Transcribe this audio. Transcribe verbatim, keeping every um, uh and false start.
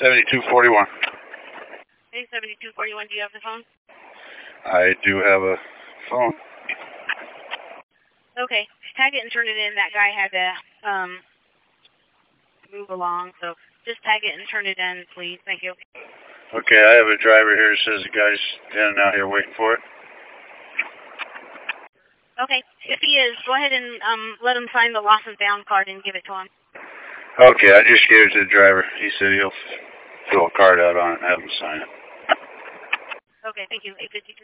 seventy-two forty-one. Okay, seventy-two forty-one, do you have the phone? I do have a phone. Okay, tag it and turn it in. That guy had to um, move along, so just tag it and turn it in, please. Thank you. Okay, I have a driver here that says the guy's in and out here waiting for it. Okay, if he is, go ahead and um, let him sign the loss and found card and give it to him. Okay, I just gave it to the driver. He said he'll fill a card out on it and have him sign it. Okay, thank you. eight fifty-two.